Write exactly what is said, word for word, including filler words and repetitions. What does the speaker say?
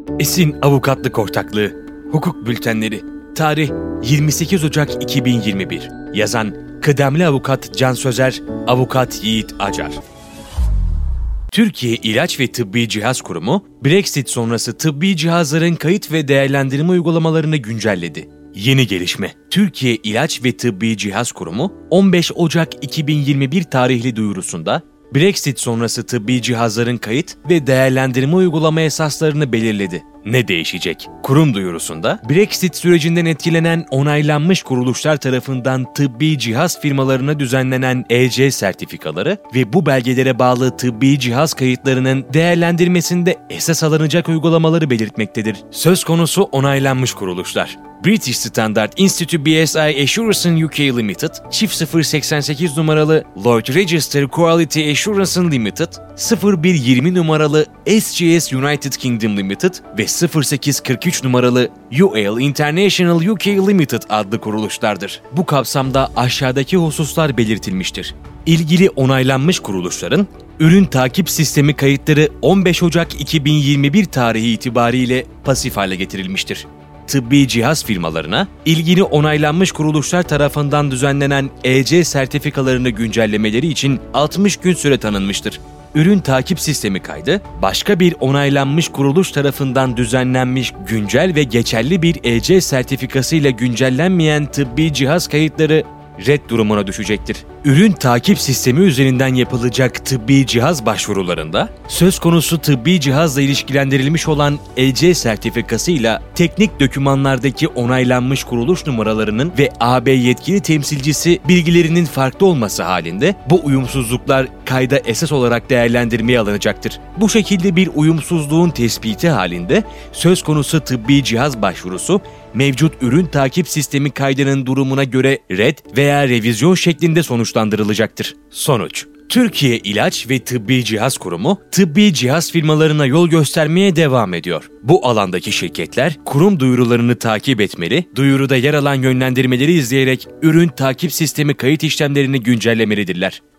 Esin Avukatlık Ortaklığı Hukuk Bültenleri Tarih yirmi sekiz Ocak iki bin yirmi bir Yazan Kıdemli Avukat Can Sözer, Avukat Yiğit Acar. Türkiye İlaç ve Tıbbi Cihaz Kurumu, Brexit sonrası tıbbi cihazların kayıt ve değerlendirme uygulamalarını güncelledi. Yeni gelişme, Türkiye İlaç ve Tıbbi Cihaz Kurumu, on beş Ocak iki bin yirmi bir tarihli duyurusunda, Brexit sonrası tıbbi cihazların kayıt ve değerlendirme uygulama esaslarını belirledi. Ne değişecek? Kurum duyurusunda, Brexit sürecinden etkilenen onaylanmış kuruluşlar tarafından tıbbi cihaz firmalarına düzenlenen E C sertifikaları ve bu belgelere bağlı tıbbi cihaz kayıtlarının değerlendirmesinde esas alınacak uygulamaları belirtmektedir. Söz konusu onaylanmış kuruluşlar: British Standard Institute B S I Assurance U K Limited, çift sıfır seksen sekiz numaralı Lloyd Register Quality Assurance Limited, sıfır bir yirmi numaralı S G S United Kingdom Limited ve sıfır sekiz kırk üç numaralı U L International U K Limited adlı kuruluşlardır. Bu kapsamda aşağıdaki hususlar belirtilmiştir. İlgili onaylanmış kuruluşların ürün takip sistemi kayıtları on beş Ocak iki bin yirmi bir tarihi itibariyle pasif hale getirilmiştir. Tıbbi cihaz firmalarına ilgili onaylanmış kuruluşlar tarafından düzenlenen E C sertifikalarını güncellemeleri için altmış gün süre tanınmıştır. Ürün takip sistemi kaydı, başka bir onaylanmış kuruluş tarafından düzenlenmiş güncel ve geçerli bir E C sertifikasıyla güncellenmeyen tıbbi cihaz kayıtları red durumuna düşecektir. Ürün takip sistemi üzerinden yapılacak tıbbi cihaz başvurularında, söz konusu tıbbi cihazla ilişkilendirilmiş olan E C sertifikasıyla teknik dokümanlardaki onaylanmış kuruluş numaralarının ve A B yetkili temsilcisi bilgilerinin farklı olması halinde bu uyumsuzluklar kayda esas olarak değerlendirmeye alınacaktır. Bu şekilde bir uyumsuzluğun tespiti halinde söz konusu tıbbi cihaz başvurusu mevcut ürün takip sistemi kaydının durumuna göre red veya revizyon şeklinde sonuçlandırılacaktır. Sonuç: Türkiye İlaç ve Tıbbi Cihaz Kurumu, tıbbi cihaz firmalarına yol göstermeye devam ediyor. Bu alandaki şirketler, kurum duyurularını takip etmeli, duyuruda yer alan yönlendirmeleri izleyerek ürün takip sistemi kayıt işlemlerini güncellemelidirler.